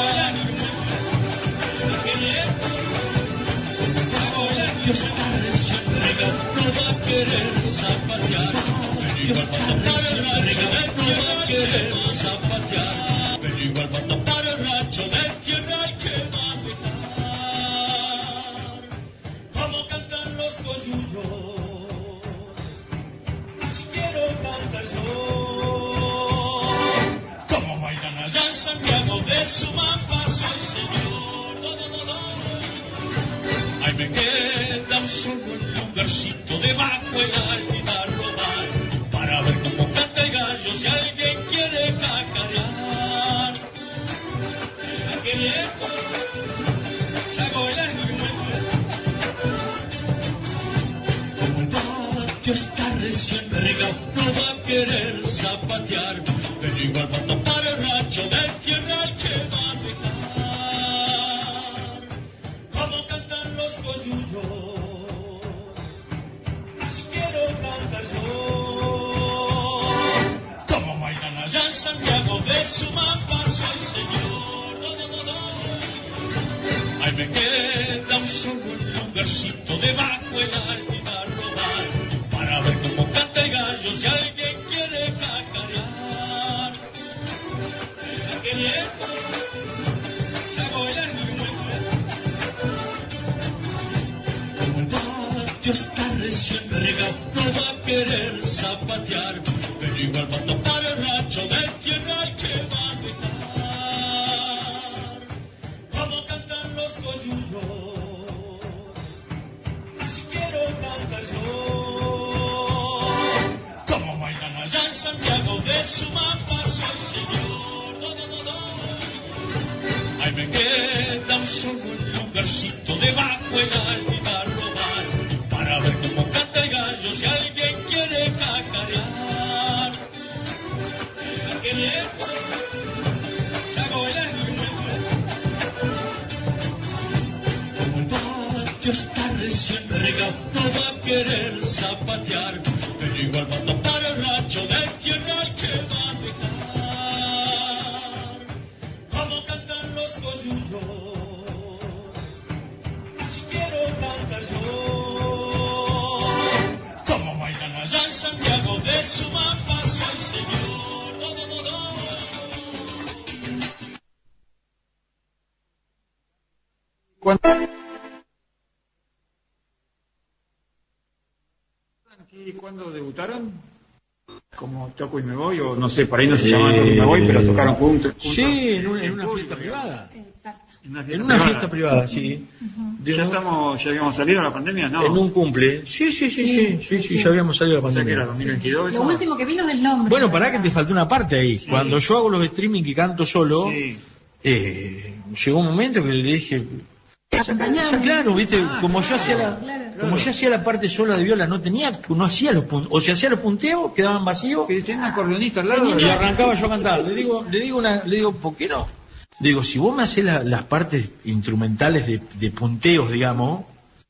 Dios tarde siempre no va a querer zapatear. Dios tarde siempre no va a querer zapatear. Pero igual cuando para el rancho de tierra hay que madurar. Como cantan los coyullos, así quiero cantar yo. Como bailan allá en Santiago de Sumampa, soy señor. No, no, no, no. Ahí me queda un solo lugarcito debajo el alminar robar, para ver cómo canta el gallo si alguien quiere cacarear. Qué viejo, saco el arco y muestra. Como el patio está recién regado, no va a querer zapatear, pero igual cuando para el rancho de tierra hay que manejar. Como cantan los coyullos, así quiero cantar yo. Como bailan allá en Santiago de Sumampa, soy señor. No, no, no, no. Ahí me queda un solo lugarcito debajo el alminar robar, para ver cómo canta el gallo si alguien quiere cacarear. Qué viejo, saco el arco y muestra. Como el patio está recién regado, no va a querer zapatear, pero igual cuando para el rancho de tierra hay que manejar. Como cantan los coyullos, así quiero cantar yo. Como bailan allá en Santiago de Sumampa, soy señor. No, no, no, no. Ahí me queda un solo lugarcito debajo el alminar robar, para ver cómo canta el gallo si alguien quiere cacarear. Qué viejo, saco el arco y muestra. Como el patio está recién regado, no va a querer zapatear, pero igual cuando para el rancho de tierra hay que manejar. Como cantan los coyullos, así quiero cantar yo. Como bailan allá en Santiago de Sumampa, soy señor. No, no, no, no. ¿Cuándo, ¿Cuándo debutaron? Como Toco y me voy, o no sé, por ahí no se llamaban Toco y me voy, pero tocaron juntos. juntos. Sí, en una, en una fiesta privada. Exacto. En una fiesta En una privada. fiesta privada, sí. De ¿Ya un- estamos, ya habíamos salido de la pandemia? No. En un cumple. Sí, sí, sí, sí, sí, sí, ya habíamos salido de la O sea que era pandemia. dos mil veintidós. Lo eso. último que vino es el nombre. Bueno, pará que te faltó una parte ahí. Cuando yo hago los streaming y canto solo, Sí. eh, llegó un momento que le dije, Acompañame. ya claro, viste, Ah, como yo hacía la, claro. Como yo hacía la parte sola de viola, no tenía, no hacía los punteos, o si hacía los punteos, quedaban vacíos. Pero tenía un acordeonista al lado. Y arrancaba yo a cantar. Le digo, le digo una, le digo, ¿por qué no? Le digo, si vos me hacés la, las partes instrumentales de, de punteos, digamos,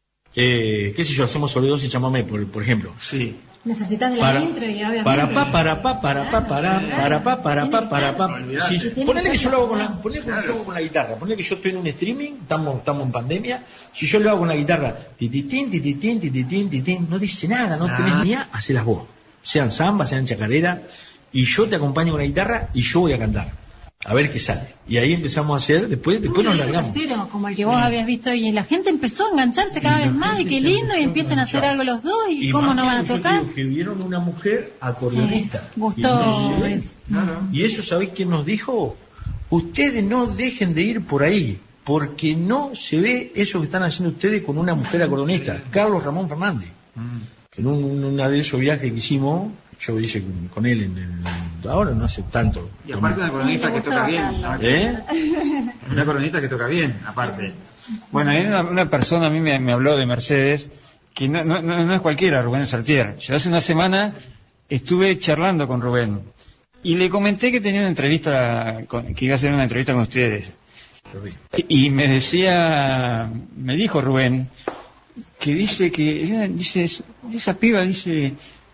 eh, qué sé yo, hacemos sobredosis y chamamé, por, por ejemplo. Sí. Necesitas de la Para, intro y obviamente. para pa, para pa, para pa, para, para pa, para pa, para pa. Sí, ponele que yo lo hago con la, ponele que yo lo hago con la guitarra, ponele que yo estoy en un streaming, estamos, estamos en pandemia, si yo lo hago con la guitarra, tititín, tititín, tititín, tititín, no dice nada, no tenés ni a, hacé las vos. Sean samba, sean chacarera, y yo te acompaño con la guitarra y yo voy a cantar. A ver qué sale. Y ahí empezamos a hacer, después, después nos largamos. Casero, como el que vos habías visto, y la gente empezó a engancharse cada vez más, y qué lindo, y empiezan a hacer algo los dos, y, y cómo no van a tocar. Que vieron una mujer acordeonista. Sí, gustó. Y, eso, y eso, ¿sabéis quién nos dijo? Ustedes no dejen de ir por ahí, porque no se ve eso que están haciendo ustedes con una mujer acordeonista. Carlos Ramón Fernández. En un, una de esos viajes que hicimos, yo hice con, con él en el, ahora no hace tanto. Y aparte una acordeonista que toca bien. ¿Eh? Una acordeonista que toca bien, aparte. Bueno, hay una, una persona a mí me, me habló de Mercedes, que no, no, no es cualquiera, Rubén Sartier. Yo hace una semana estuve charlando con Rubén y le comenté que tenía una entrevista, con, que iba a hacer una entrevista con ustedes. Y, y me decía, me dijo Rubén, que dice que, dice, esa piba dice...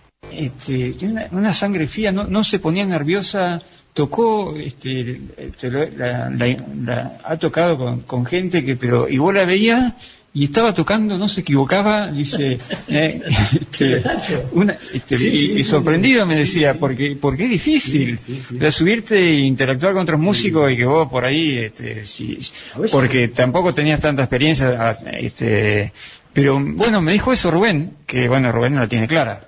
Este, tiene una, una sangre fría, no, no se ponía nerviosa, tocó, este, este la, la, la, ha tocado con, con gente que, pero, y vos la veías y estaba tocando, no se equivocaba, dice, eh, este, una, este, sí, y, sí, y sorprendido me decía, porque, porque es difícil, sí, sí, sí. subirte e interactuar con otros músicos y que vos por ahí, este, sí, porque tampoco tenías tanta experiencia, este, pero bueno, me dijo eso Rubén, que bueno, Rubén no la tiene clara.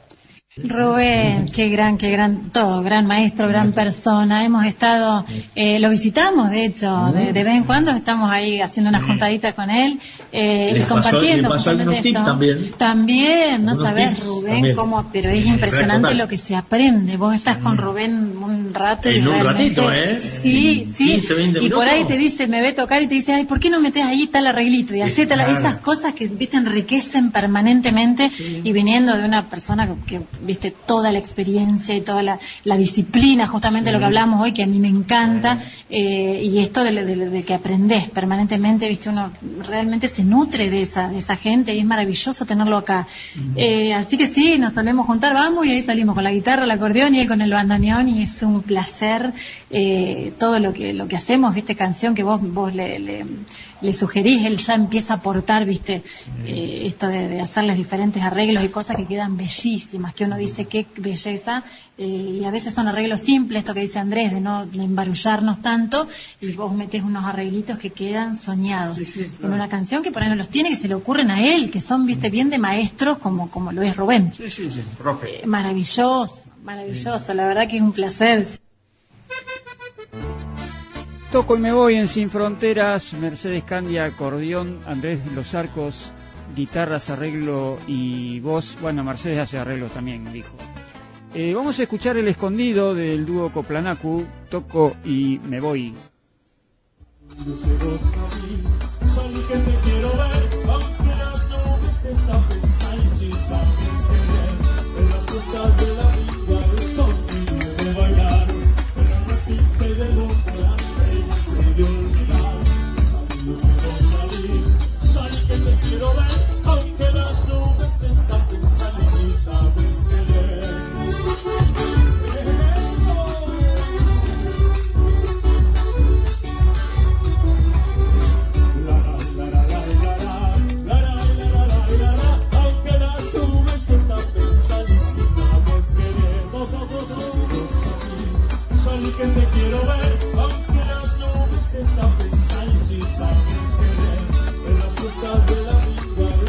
Rubén, qué gran, qué gran, todo, gran maestro, gran persona. Hemos estado, eh, lo visitamos, de hecho, de, de vez en cuando estamos ahí haciendo una juntadita con él eh, y compartiendo. Pasó, le pasó algunos tips también. También, no sabés, Rubén, también. Cómo, pero es impresionante lo que se aprende. Vos estás con Rubén un rato y en un realmente, ratito, ¿eh? Sí, sí. quince, veinte y por ahí te dice, me ve tocar y te dice, ay, ¿por qué no metés ahí tal arreglito? Y así claro. Esas cosas que, viste, enriquecen permanentemente sí. Y viniendo de una persona que, que viste, toda la experiencia y toda la, la disciplina, justamente sí. Lo que hablamos hoy, que a mí me encanta, sí. eh, y esto de, de, de que aprendés permanentemente, viste, uno realmente se nutre de esa, de esa gente y es maravilloso tenerlo acá. Uh-huh. Eh, así que sí, nos solemos juntar, vamos, y ahí salimos con la guitarra, el acordeón y ahí con el bandoneón, y es un placer eh, todo lo que, lo que hacemos, viste, canción que vos, vos le, le, le sugerís, él ya empieza a aportar, viste, eh, esto de, de hacerles diferentes arreglos y cosas que quedan bellísimas, que uno dice qué belleza, eh, y a veces son arreglos simples, esto que dice Andrés, de no de embarullarnos tanto, y vos metés unos arreglitos que quedan soñados sí, sí, claro. En una canción que por ahí no los tiene, que se le ocurren a él, que son, viste, bien de maestros como, como lo es Rubén. Sí, sí, sí, profe. Eh, maravilloso, maravilloso, sí. La verdad que es un placer. Toco y me voy en Sin Fronteras, Mercedes Candia, acordeón, Andrés Los Arcos, guitarras, arreglo y voz. Bueno, Mercedes hace arreglos también, dijo. Eh, vamos a escuchar El Escondido del dúo Coplanacu, Toco y me voy. Que te quiero ver, aunque las nubes te tapen, sal y si sabes querer, en la puerta de la vida.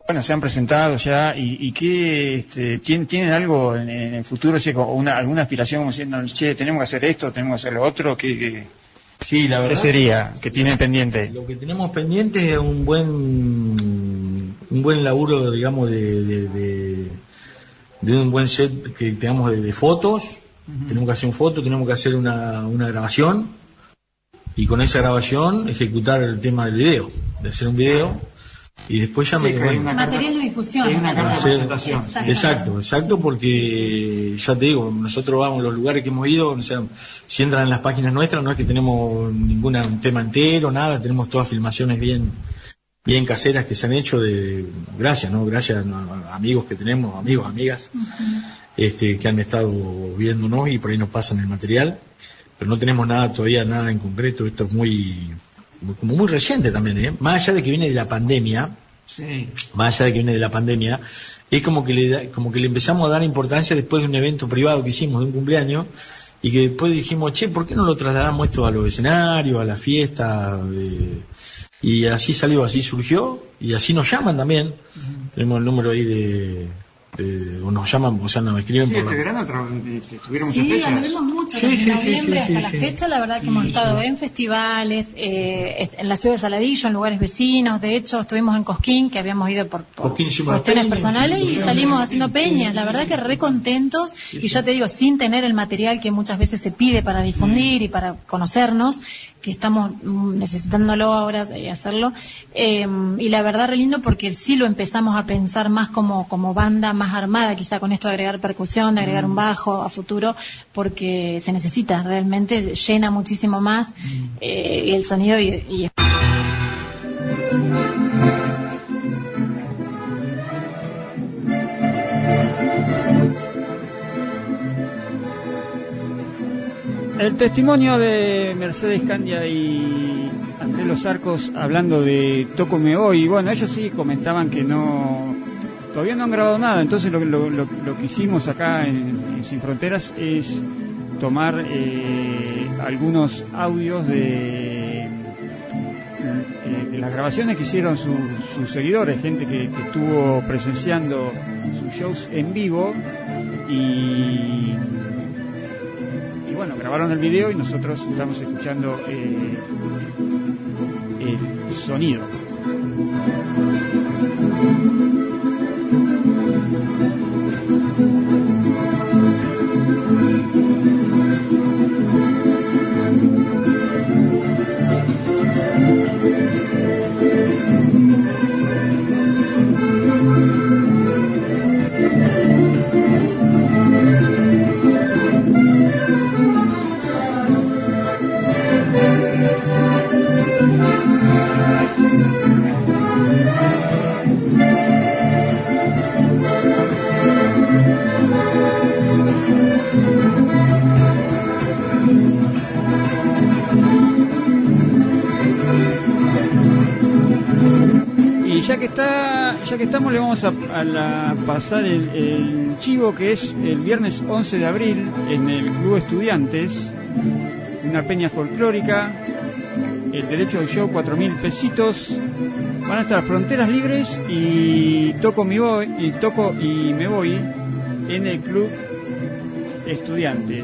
bueno, se han presentado ya y, y que este, ¿tienen, tienen algo en, en el futuro, o sea, una, alguna aspiración como diciendo, che, tenemos que hacer esto, tenemos que hacer lo otro, ¿qué, qué, sí, la verdad, ¿qué sería que tienen pendiente? Lo que tenemos pendiente es un buen un buen laburo, digamos, de, de, de, de un buen set que tengamos de, de fotos. Uh-huh. Tenemos que hacer un foto, tenemos que hacer una, una grabación y con esa grabación ejecutar el tema del video, de hacer un video. Y después ya sí, me bueno, material de difusión. Es una carta de presentación. Exacto, exacto, porque ya te digo, nosotros vamos a los lugares que hemos ido, o sea, si entran en las páginas nuestras, no es que tenemos ningún tema entero, nada, tenemos todas filmaciones bien bien caseras que se han hecho de gracias, ¿no? Gracias a amigos que tenemos, amigos, amigas, uh-huh. este, que han estado viéndonos y por ahí nos pasan el material, pero no tenemos nada todavía, nada en concreto, esto es muy como muy reciente también, ¿eh? Más allá de que viene de la pandemia, sí. más allá de que viene de la pandemia, es como que le da, como que le empezamos a dar importancia después de un evento privado que hicimos de un cumpleaños y que después dijimos, che, ¿por qué no lo trasladamos esto a los escenarios, a la fiesta? Eh, y así salió, así surgió y así nos llaman también. Uh-huh. Tenemos el número ahí de... Eh, o nos llaman, o sea, nos escriben sí, por este la... verano tuvieron sí, muchas fechas. anduvimos mucho, sí, desde sí, noviembre sí, sí, hasta sí, la sí. fecha, la verdad que sí, hemos sí. estado en festivales, eh, en la ciudad de Saladillo, en lugares vecinos, de hecho estuvimos en Cosquín, que habíamos ido por, por cuestiones peñas, personales y salimos haciendo peñas, la verdad que re contentos, sí, sí. Y ya te digo, sin tener el material que muchas veces se pide para difundir sí. y para conocernos, que estamos necesitándolo ahora eh, hacerlo, eh, y la verdad re lindo porque sí lo empezamos a pensar más como, como banda más armada, quizá con esto de agregar percusión, de agregar un bajo a futuro, porque se necesita, realmente llena muchísimo más eh, el sonido y, y... El testimonio de Mercedes Candia y Andrés Los Arcos hablando de Toco Me Voy. Bueno, ellos sí comentaban que no, todavía no han grabado nada. Entonces lo, lo, lo, lo que hicimos acá en, en Sin Fronteras es tomar eh, algunos audios de, eh, de las grabaciones que hicieron su, sus seguidores, gente que, que estuvo presenciando sus shows en vivo y... bueno, grabaron el video y nosotros estamos escuchando eh, el sonido. Ya que está, ya que estamos, le vamos a, a la, pasar el, el chivo que es el viernes once de abril en el Club Estudiantes, una peña folclórica, el derecho del show cuatro mil pesitos, van a estar Fronteras Libres y Toco Me Voy y Toco y Me Voy en el Club Estudiantes.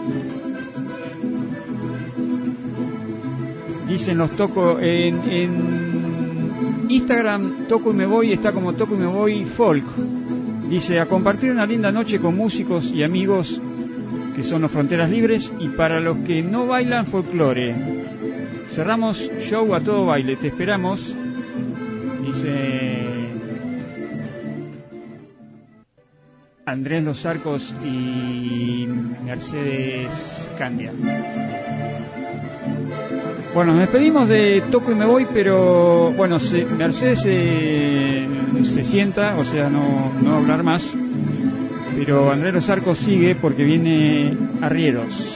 Dicen los Toco en, en Instagram, Toco y Me Voy, está como Toco y Me Voy Folk. Dice, a compartir una linda noche con músicos y amigos que son los Fronteras Libres y para los que no bailan folclore. Cerramos show a todo baile, te esperamos. Dice Andrés Los Arcos y Mercedes Candia. Bueno, nos despedimos de Toco y Me Voy, pero bueno, se, Mercedes se, se sienta, o sea, no, no va a hablar más, pero Andrés Los Arcos sigue porque viene Arrieros.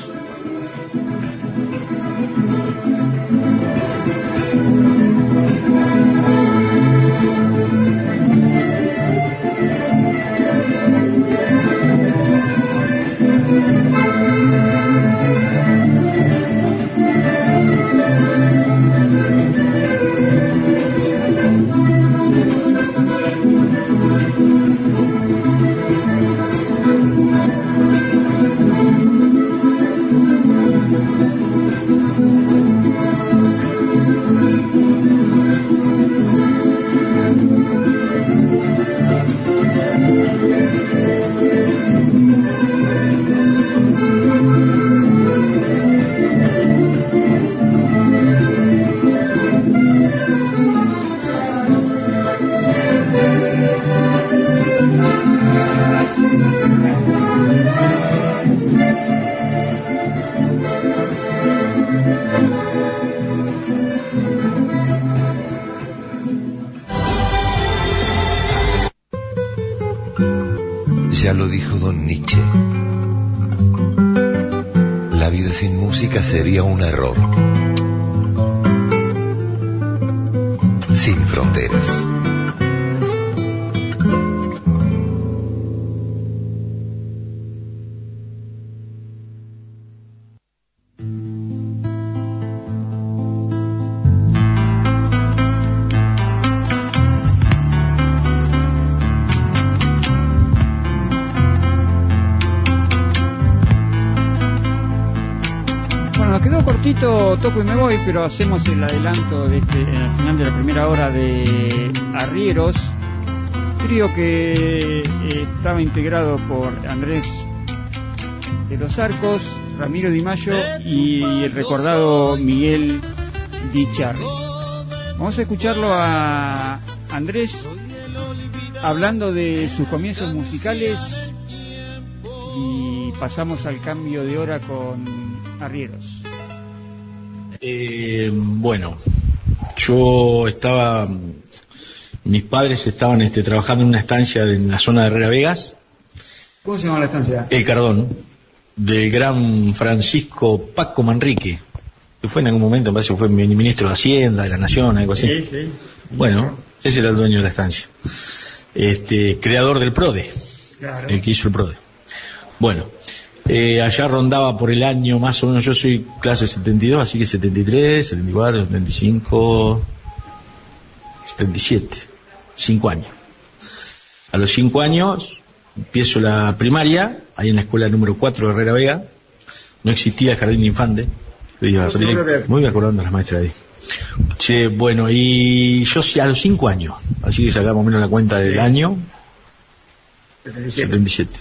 lo dijo don Nietzsche. La vida sin música sería un error. Sin fronteras. Toco y me voy, pero hacemos el adelanto de este, en el final de la primera hora de Arrieros, trío que eh, estaba integrado por Andrés de los Arcos, Ramiro Di Mayo y el recordado Miguel Di Charri. Vamos a escucharlo a Andrés hablando de sus comienzos musicales y pasamos al cambio de hora con Arrieros. Eh, bueno, yo estaba, mis padres estaban este, trabajando en una estancia en la zona de Herrera Vegas. ¿Cómo se llama la estancia? El Cardón, del gran Francisco Paco Manrique, que fue en algún momento, me parece que fue ministro de Hacienda, de la Nación, algo así. Sí, sí. Bueno, ese era el dueño de la estancia. Este, creador del PRODE, claro. El que hizo el PRODE. Bueno. Eh, allá rondaba por el año más o menos, yo soy clase setenta y dos, así que setenta y tres, setenta y cuatro, setenta y cinco, setenta y siete, cinco años. A los cinco años empiezo la primaria, ahí en la escuela número cuatro de Herrera Vega, no existía el jardín de infante, iba, que... muy bien acordando a las maestras ahí. Che, bueno, y yo a los cinco años, así que sacamos más o menos la cuenta del año, setenta y siete. setenta y siete.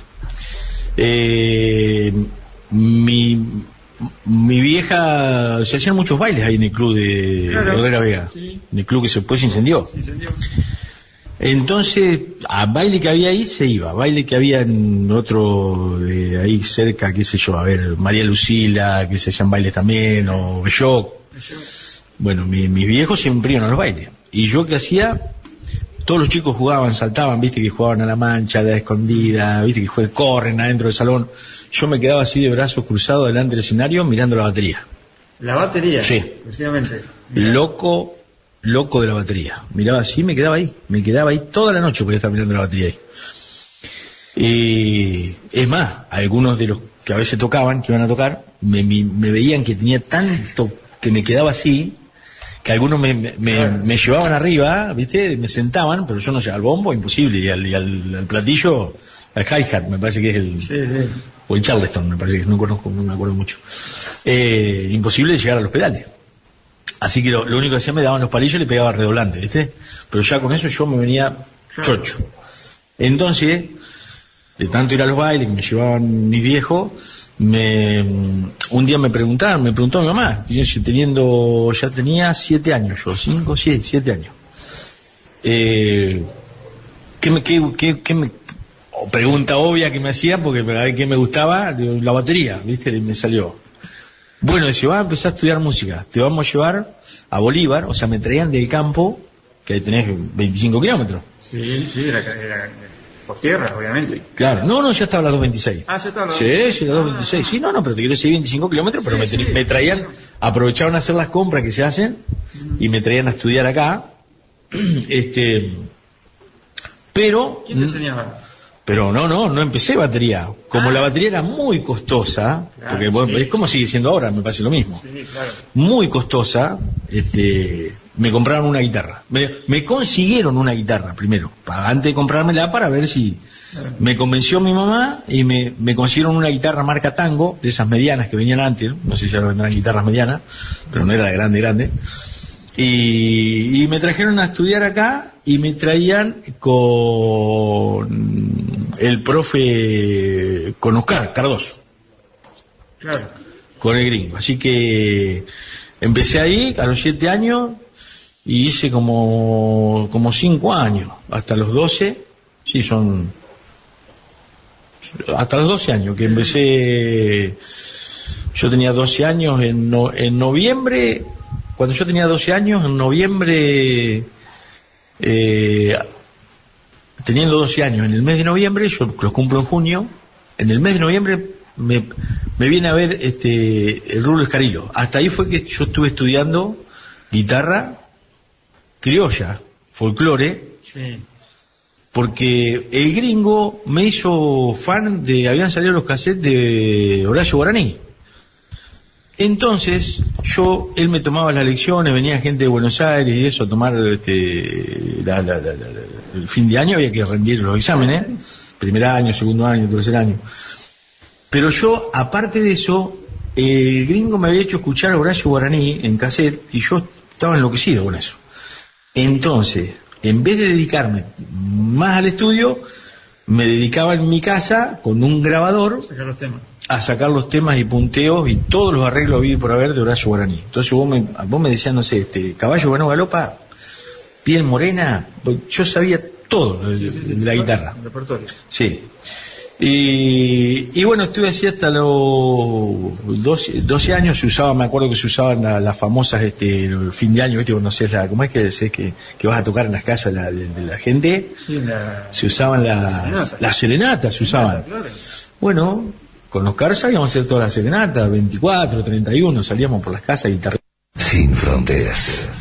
Eh, mi mi vieja, se hacían muchos bailes ahí en el club de claro. Herrera Vega, sí. En el club que después se incendió. se incendió. Entonces, a baile que había ahí se iba, baile que había en otro de ahí cerca, qué sé yo, a ver, María Lucila, que se hacían bailes también, o Belloc. Bueno, mi, mis viejos siempre iban a los bailes. Y yo que hacía, todos los chicos jugaban, saltaban, viste que jugaban a la mancha, a la escondida, viste que juegan, corren adentro del salón. Yo me quedaba así de brazos cruzados delante del escenario mirando la batería. ¿La batería? Sí. Precisamente. Loco, loco de la batería. Miraba así, me quedaba ahí. Me quedaba ahí toda la noche porque estaba mirando la batería ahí. Y es más, algunos de los que a veces tocaban, que iban a tocar, me, me, me veían que tenía tanto que me quedaba así, que algunos me, me, me, me llevaban arriba, ¿viste? Me sentaban, pero yo no sé, al bombo imposible, y al, y al, al platillo, al hi-hat, me parece que es el... Sí, sí. O el Charleston, me parece que no conozco, no me acuerdo mucho. Eh, imposible llegar a los pedales. Así que lo, lo único que hacía, me daban los palillos y le pegaba redoblante, ¿viste? Pero ya con eso yo me venía chocho. Entonces, de tanto ir a los bailes que me llevaban mis viejos, me, un día me preguntaron, me preguntó mi mamá, teniendo, ya tenía siete años yo, cinco, sí, siete años. Eh, ¿qué me, qué, qué, qué me, o pregunta obvia que me hacía, porque a ver qué me gustaba, la batería, ¿viste? Y me salió. Bueno, dice, vas a empezar a estudiar música, te vamos a llevar a Bolívar, o sea, me traían del campo, que ahí tenés veinticinco kilómetros. Sí, sí, era, era por tierra, obviamente. Claro, no, no, ya estaba a las dos veintiséis. Ah, ya estaba a las sí, sí, a las dos veintiséis. Sí, no, no, pero te quiero decir veinticinco kilómetros, pero sí, me, sí. me traían, aprovechaban a hacer las compras que se hacen, y me traían a estudiar acá. este, pero... ¿Quién te enseñaba? Pero no, no, no empecé batería. Como ah. la batería era muy costosa, claro, porque bueno, sí. es como sigue siendo ahora, me parece lo mismo. Sí, claro. Muy costosa, este, me compraron una guitarra. Me, me consiguieron una guitarra primero, para, antes de comprármela, para ver si... Claro. Me convenció mi mamá y me, me consiguieron una guitarra marca Tango, de esas medianas que venían antes, no sé si ahora vendrán guitarras medianas, pero no era la grande, grande. Y, y me trajeron a estudiar acá y me traían con el profe, con Oscar Cardoso. Claro. Con el gringo. Así que empecé ahí a los siete años y hice como, como cinco años, hasta los doce, sí, son, hasta los doce años que empecé. Yo tenía doce años en, no, en noviembre. Cuando yo tenía doce años, en noviembre, eh, teniendo doce años, en el mes de noviembre, yo los cumplo en junio, en el mes de noviembre me, me viene a ver este el Rulo Escarillo. Hasta ahí fue que yo estuve estudiando guitarra criolla, folclore, Sí. porque el gringo me hizo fan de, habían salido los cassettes de Horacio Guaraní. Entonces, yo, él me tomaba las lecciones, venía gente de Buenos Aires y eso, a tomar este, la, la, la, la, el fin de año había que rendir los exámenes, primer año, segundo año, tercer año. Pero yo, aparte de eso, el gringo me había hecho escuchar a Horacio Guaraní en cassette y yo estaba enloquecido con eso. Entonces, en vez de dedicarme más al estudio, me dedicaba en mi casa con un grabador Sacar los temas. a sacar los temas y punteos y todos los arreglos habidos por haber de Horacio Guaraní. Entonces vos me, vos me decías, no sé, este caballo ganó galopa, piel morena, yo sabía todo de, Sí, sí, sí, de la guitarra. el repertorio. Sí. Y, y bueno, estuve así hasta los doce, doce años. Se usaba, me acuerdo que se usaban la, las famosas este el fin de año, ¿viste? Cuando hacías la, ¿cómo es que decís que, que vas a tocar en las casas de la, de, de la gente? Sí, la... Se usaban las serenata. las serenatas, se usaban. Claro. Bueno, con los Carza íbamos a hacer todas las serenatas, veinticuatro, treinta y uno, salíamos por las casas guitarra. Sin fronteras.